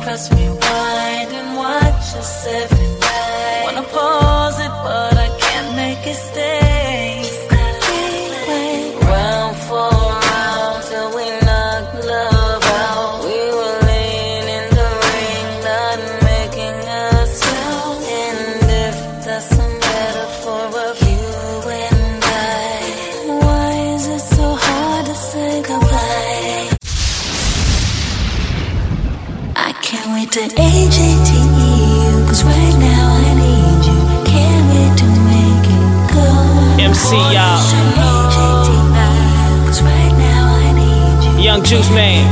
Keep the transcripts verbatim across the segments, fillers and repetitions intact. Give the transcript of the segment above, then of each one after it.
press rewind and watch us every night. Wanna pause it, but I can't make it stay. We went round for round till we knocked love out. We were laying in the ring, not making a sound. And if that's a metaphor of you and I, why is it so hard to say goodbye? I can't wait to age eighteen you, cause right now I need you. Can't wait to make it go. M C, y'all. Age eighteen you, cause right now I need you. Young Juice Man.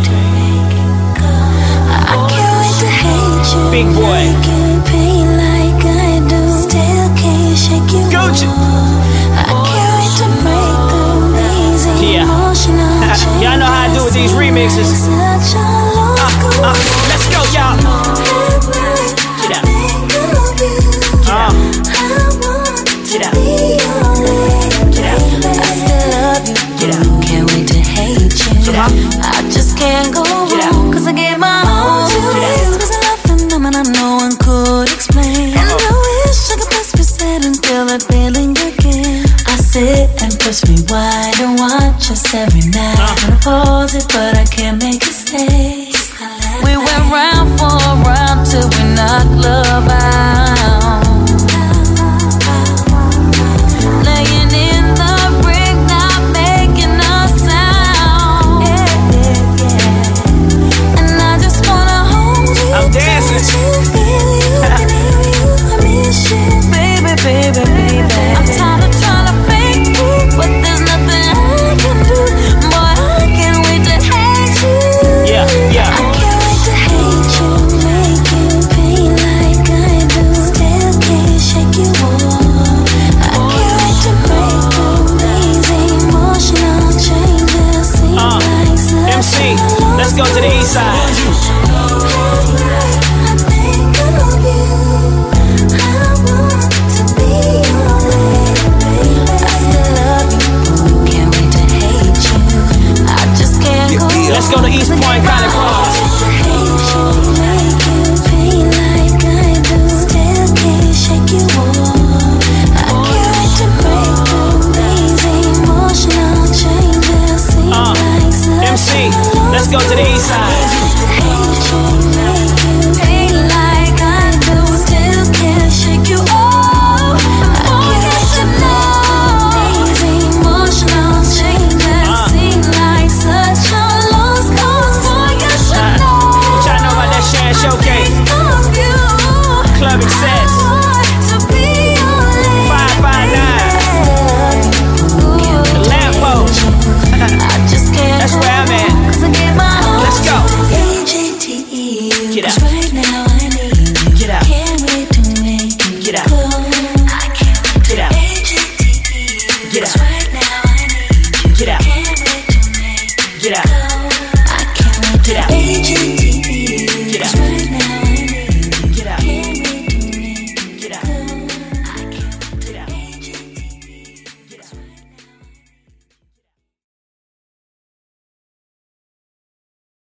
I can't wait to hate you. Big boy. Make you pain like I do. Still can't shake you Gucci. off. I can't wait to break through these Yeah. emotional chains. Y'all know how I do with these remixes. Such a lost Uh, uh, let's go, y'all. Get out. Uh, get out. Get out. I still love you. Get out. Can't wait to hate you. Get out. I just can't go Get out. wrong, cause I gave my all to Get out. you. Cause I love phenomena no one could explain. And I wish I could press reset and feel that feeling again. I sit and press rewind and watch us every night. Uh. Wanna pause it, but I can't make it stay. We went round for round till we knocked love out. Laying in the ring, not making a sound. Yeah, yeah, yeah. And I just wanna hold you. I'm dancing. Touch you, feel you, can hear you. I miss you, baby, baby, baby. I'm tired of trying to fake you, but there's nothing I can do. Boy, I can't wait to hate you. Yeah, yeah. I can't wait to hate you, make you pain like I do. Still can't shake you off. I can't wait to break through these emotional changes. Seem Uh, like such M C, a let's go to the east side. I think of you. I want to be your lady. I still love you, can't wait to hate you. I just can't go. Let's go to East Point College Park. Uh, M C, let's go to the east side. What y'all know about that Sharon Showcase? Club Access. five five nine. The lamp post. That's where I'm at. Let's go. Get out. Right now I need you. Get out. Can't wait to make you Get out. go. I can't wait Get to out. age eighteen. Get out. Right now I need you. Get out. Can't wait to make you Get out. go. I can't wait to Get out. age eighteen.